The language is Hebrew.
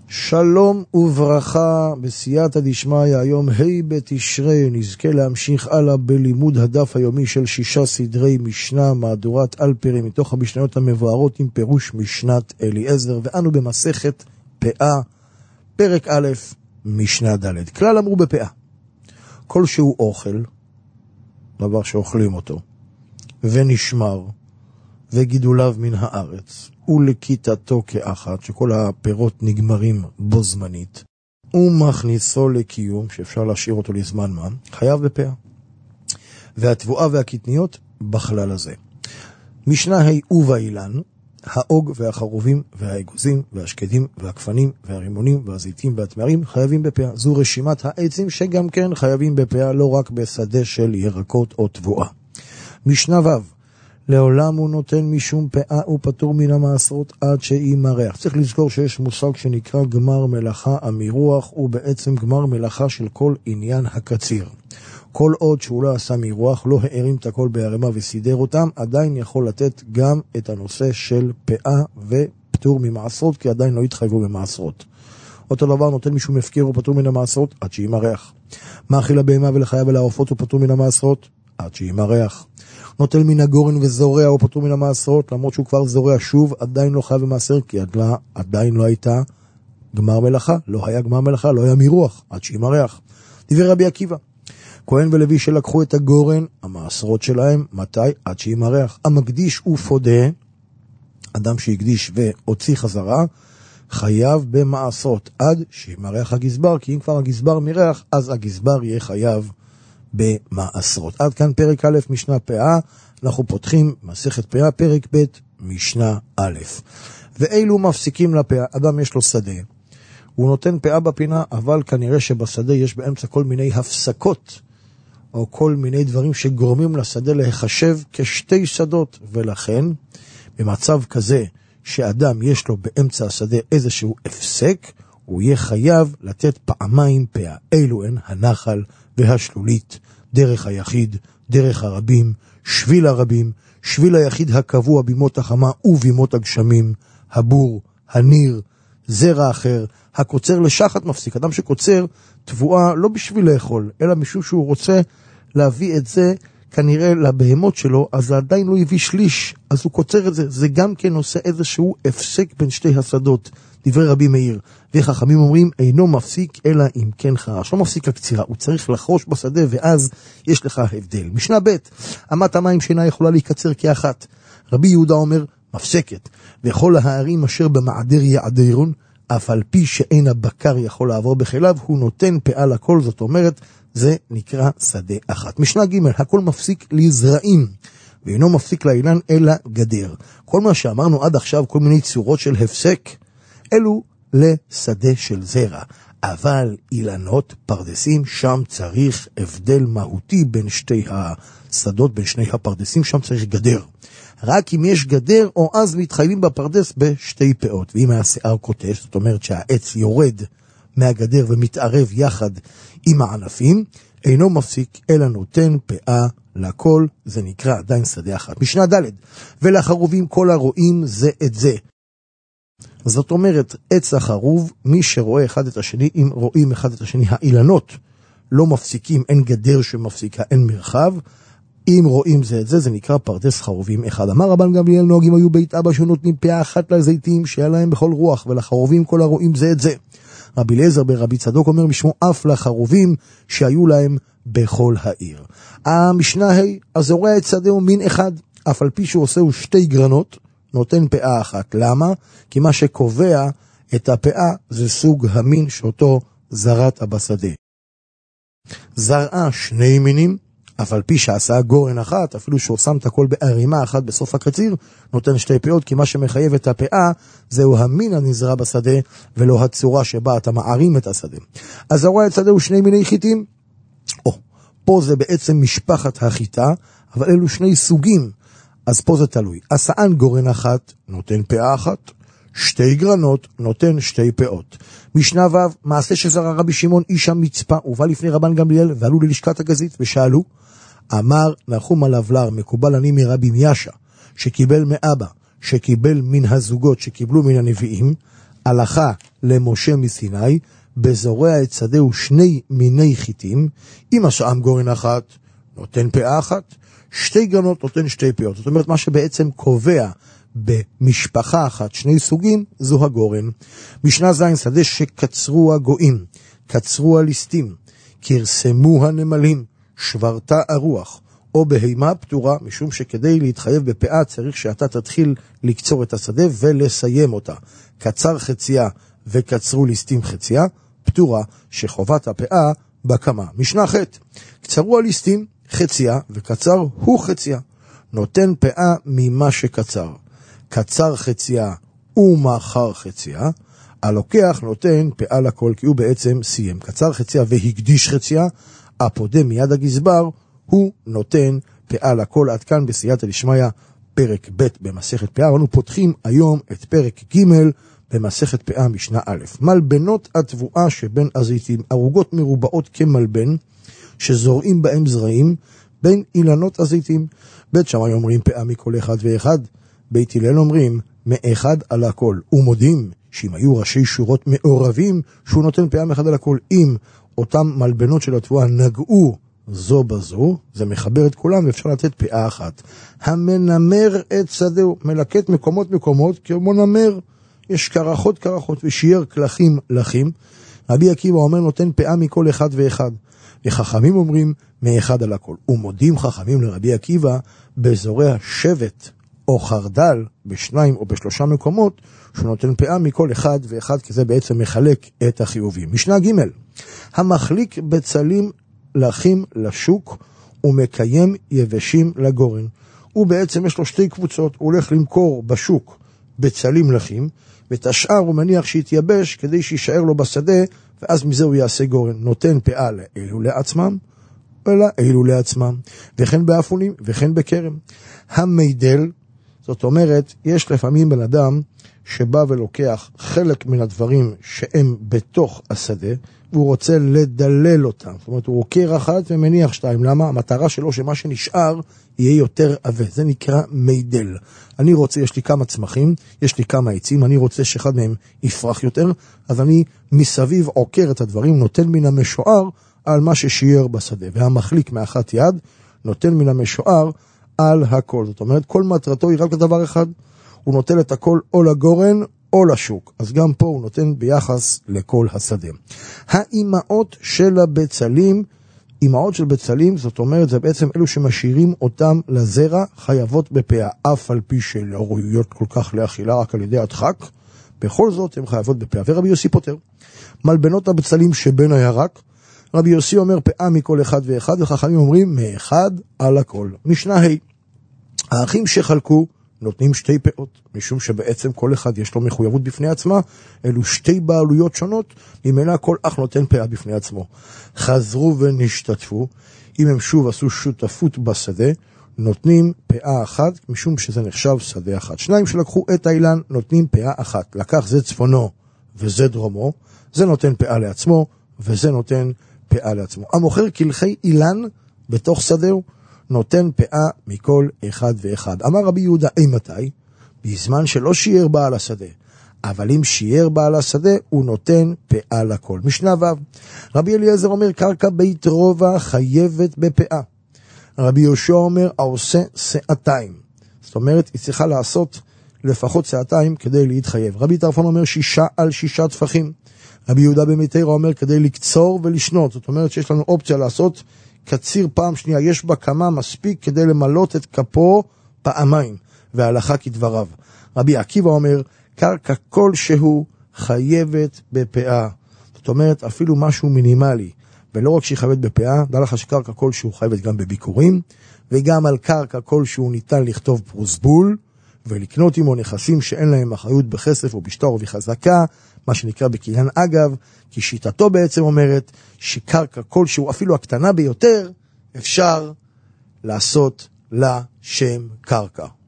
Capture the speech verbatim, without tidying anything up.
שלום וברכה בסייעתא דשמיא. היום ה' בתשרי, נזכה להמשיך הלאה בלימוד הדף היומי של שישה סדרי משנה, מהדורת אלפרי, מתוך המשניות המבוארות עם פירוש משנת אליעזר, ואנו במסכת פאה, פרק א', משנה ד'. כלל אמרו בפאה, כל שהוא אוכל, דבר שאוכלים אותו, ונשמר, וגידוליו מן הארץ, ולכיתתו כאחת, שכל הפירות נגמרים בו זמנית, ומכניסו לקיום, שאפשר להשאיר אותו לזמן מה, חייב בפאה. והתבואה והקטניות בכלל הזה. משנה ה' ובאילן, האוג והחרובים והאגוזים והשקדים והכפנים והרימונים והזיתים והתמרים חייבים בפאה. זו רשימת העצים שגם כן חייבים בפאה, לא רק בשדה של ירקות או תבואה. משנה ו', לעולם הוא נותן משום פאה ופטור מן המעשרות עד שימרח. צריך לזכור שיש מושג שנקרא גמר מלאכה. המירוח הוא בעצם גמר מלאכה של כל עניין הקציר. כל עוד שהוא לא עשה מירוח, לא הערים את הכל בערימה וסידר אותם, עדיין יכול לתת גם את הנושא של פאה ופטור ממעשרות, כי עדיין לא התחייבו במעשרות. אותו דבר, נותן משום הפקר ופטור מן המעשרות עד שימרח. מאכיל לבהמה ולחיה ולעופות ופטור מן המעשרות עד שימרח. נוטל מן הגורן וזורע או פטור מן המעשרות, למרות שהוא כבר זורע שוב, עדיין לא חייב במעשר, כי עדלה, עדיין לא הייתה גמר מלאכה, לא היה גמר מלאכה, לא היה מירוח, עד שימרח. דבר רבי עקיבא, כהן ולוי שלקחו את הגורן, המעשרות שלהם, מתי? עד שימרח. המקדיש ופודה, אדם שהקדיש והוציא חזרה, חייב במעשרות, עד שימרח הגזבר, כי אם כבר הגזבר מירח, אז הגזבר יהיה חייב במעשרות. עד כאן פרק א' משנה פאה. אנחנו פותחים מסכת פאה, פרק ב' משנה א'. ואילו מפסיקים לפאה, אדם יש לו שדה, הוא נותן פאה בפינה, אבל כנראה שבשדה יש באמצע כל מיני הפסקות, או כל מיני דברים שגורמים לשדה להיחשב כשתי שדות, ולכן במצב כזה שאדם יש לו באמצע השדה איזשהו הפסק, הוא יהיה חייב לתת פעמיים פאה. אילו הן הנחל והשלולית, דרך היחיד, דרך הרבים, שביל הרבים, שביל היחיד הקבוע בימות החמה ובימות הגשמים, הבור, הניר, זרע אחר, הקוצר לשחת מפסיק. אדם שקוצר תבואה לא בשביל לאכול, אלא משום שהוא רוצה להביא את זה כנראה לבהמות שלו, אז עדיין לא יביא שליש, אז הוא קוצר את זה. זה גם כן עושה איזשהו הפסק בין שתי השדות. דברי רבי מאיר, וחכמים אומרים, אינו מפסיק אלא אם כן חרש. לא מפסיק הקצירה, הוא צריך לחרוש בשדה, ואז יש לך הבדל. משנה ב', אמת המים שאינה יכולה להיקצר כאחת. רבי יהודה אומר, מפסקת, וכל הערים אשר במעדר יעדרון, אף על פי שאין הבקר יכול לעבור בחיליו, הוא נותן פאה לכל. זאת אומרת, זה נקרא שדה אחת. משנה ג', הכל מפסיק לזרעים, ואינו מפסיק לאילן אלא גדר. כל מה שאמרנו עד עכשיו, כל מיני צורות של הפסק, אלו לשדה של זרע. אבל אילנות, פרדסים, שם צריך הבדל מהותי בין שתי השדות, בין שני הפרדסים, שם צריך גדר. רק אם יש גדר, או אז מתחייבים בפרדס בשתי פאות. ואם השיער קוטש, זאת אומרת שהעץ יורד מהגדר ומתערב יחד עם הענפים, אינו מפסיק אלא נותן פאה לכל. זה נקרא עדיין שדה אחת. משנה ד', ולחרובים כל הרואים זה את זה. זאת אומרת, עץ החרוב, מי שרואה אחד את השני, אם רואים אחד את השני, האילנות לא מפסיקים, אין גדר שמפסיקה, אין מרחב. אם רואים זה את זה, זה נקרא פרדס חרובים אחד. אמר רבן גמליאל, נוהגים היו בית אבא שנותנים פאה אחת לזיתים, שהיה להם בכל רוח, ולחרובים כל הרואים זה את זה. רבי אליעזר ברבי צדוק אומר משמו, אף לחרובים שהיו להם בכל העיר. המשנה ה', הזורע את שדהו מין אחד, אף על פי שהוא עושהו שתי גרנות, נותן פאה אחת. למה? כי מה שקובע את הפאה זה סוג המין שאותו זרעת בשדה. זרעה שני מינים, אף על פי שעשה גורן אחת, אפילו שהוא שם את הכל בערימה אחת בסוף הקציר, נותן שתי פאות, כי מה שמחייב את הפאה זהו המין הנזרע בשדה, ולא הצורה שבה אתה מערים את השדה. אז זרוע את שדה הוא שני מיני חיטים. או, פה זה בעצם משפחת החיטה, אבל אלו שני סוגים. אז פה זה תלוי. עשאן גורן אחת, נותן פאה אחת. שתי גרנות, נותן שתי פאות. משנה ו', מעשה שזרע רבי שמעון איש המצפה, ובא לפני רבן גמליאל, ועלו ללשכת הגזית, ושאלו, אמר נחום הלבלר, מקובל אני מרבי מיאשה, שקיבל מאבא, שקיבל מן הזוגות, שקיבלו מן הנביאים, הלכה למשה מסיני, בזורע את שדהו שני מיני חיטים, עם השעם גורן אחת, נותן פאה אחת, שתי גרנות נותן שתי פאות. זאת אומרת, מה שבעצם קובע במשפחה אחת שני סוגים, זו הגורן. משנה זין, שדה שקצרו הגויים, קצרו הליסטים, קרסמו הנמלים, שברתה הרוח, או בהימה פתורה, משום שכדי להתחייב בפאה צריך שאתה תתחיל לקצור את השדה ולסיים אותה. קצר חצייה וקצרו ליסטים חצייה, פתורה שחובת הפאה בקמה. משנה ח' קצרו הליסטים חצייה וקצר הוא חצייה, נותן פאה ממה שקצר. קצר חצייה ומאחר חצייה, הלוקח נותן פאה לכל, כי הוא בעצם סיים. קצר חצייה והקדיש חצייה, הפודה מיד הגזבר, הוא נותן פאה לכל. עד כאן בסייעתא דשמיא פרק ב' במסכת פאה. אנו פותחים היום את פרק ג' במסכת פאה משנה א'. מלבנות התבואה שבין הזיתים, ערוגות מרובעות כמלבן, שזורעים בהם זרעים בין אילנות הזיתים. בית שמאי אומרים פאה מכל אחד ואחד, בית הלל אומרים מאחד על הכל, ומודים שאם היו ראשי שורות מעורבים, שהוא נותן פאה מאחד על הכל. אם אותם מלבנות של התבואה נגעו זו בזו, זה מחבר את כולם ואפשר לתת פאה אחת. המנמר את שדהו, מלקט מקומות מקומות כמו נמר, יש קרחות קרחות ושייר כלכים לחים. רבי עקיבא אומר נותן פאה מכל אחד ואחד, וחכמים אומרים מאחד על הכל. ומודים חכמים לרבי עקיבא בזורע שבט או חרדל בשניים או בשלושה מקומות, שהוא נותן פאה מכל אחד ואחד, כי זה בעצם מחלק את החיובים. משנה ג' המחליק בצלים לחים לשוק ומקיים יבשים לגורן. הוא בעצם יש לו שתי קבוצות, הוא הולך למכור בשוק בצלים לחים, ואת השאר הוא מניח שיתייבש כדי שישאר לו בשדה, ואז מזה הוא יעשה גורן. נותן פאה לאלו לעצמם, אלא אלו לעצמם, וכן באפונים וכן בקרם. המידל, זאת אומרת, יש לפעמים בן אדם שבא ולוקח חלק מן הדברים שהם בתוך השדה, והוא רוצה לדלל אותם. זאת אומרת, הוא רוקר אחת ומניח שתיים. למה? המטרה שלו שמה שנשאר יהיה יותר עבה. זה נקרא מידל. אני רוצה, יש לי כמה צמחים, יש לי כמה עצים, אני רוצה שאחד מהם יפרח יותר, אז אני מסביב עוקר את הדברים, נותן מן המשוער על מה ששייר בשדה. והמחליק מאחת יד נותן מן המשוער על הכל. זאת אומרת, כל מטרתו היא רק לדבר אחד. הוא נותן את הכל או לגורן או לשוק. אז גם פה הוא נותן ביחס לכל השדה. האימהות של הבצלים, אימהות של בצלים, זאת אומרת, זה בעצם אלו שמשאירים אותם לזרע, חייבות בפאה, אף על פי שלא ראויות כל כך לאכילה רק על ידי הדחק, בכל זאת הן חייבות בפאה. ורבי יוסי פותר, מלבנות הבצלים שבין הירק, רבי יוסי אומר פאה מכל אחד ואחד, וחכמים אומרים מאחד על הכל. משנה ה' האחים שחלקו נותנים שתי פאות, משום שבעצם כל אחד יש לו מחויבות בפני עצמה, אלו שתי בעלויות שונות, ממילא כל אח נותן פאה בפני עצמו. חזרו ונשתתפו, אם הם שוב עשו שותפות בשדה, נותנים פאה אחת, משום שזה נחשב שדה אחת. שניים שלקחו את האילן, נותנים פאה אחת. לקח זה צפונו וזה דרומו, זה נותן פאה לעצמו, וזה נותן פאה לעצמו. המוכר כלחי אילן בתוך שדהו, נותן פאה מכל אחד ואחד. אמר רבי יהודה, אי מתי? בזמן שלא שיער בעל השדה. אבל אם שיער בעל השדה, הוא נותן פאה לכל. משנה ו' רבי אליעזר אומר, קרקע בית רובע חייבת בפאה. רבי יהושע אומר, העושה שעתיים. זאת אומרת, היא צריכה לעשות לפחות שעתיים כדי להתחייב. רבי טרפון אומר, שישה על שישה טפחים. רבי יהודה במיתרא אומר, כדי לקצור ולשנות. זאת אומרת שיש לנו אופציה לעשות קציר פעם שנייה, יש בה כמה מספיק כדי למלות את כפו פעמיים, וההלכה כדבריו. רבי עקיבא אומר, קרקע כלשהו חייבת בפאה. זאת אומרת, אפילו משהו מינימלי, ולא רק שהיא חייבת בפאה, דע לך שקרקע כלשהו חייבת גם בביקורים, וגם על קרקע כלשהו ניתן לכתוב פרוסבול, ולקנות עמו נכסים שאין להם אחריות בכסף או בשטר או בחזקה, מה שנקרא בקניין אגב, כי שיטתו בעצם אומרת שקרקע כלשהו, אפילו הקטנה ביותר, אפשר לעשות לה שם קרקע.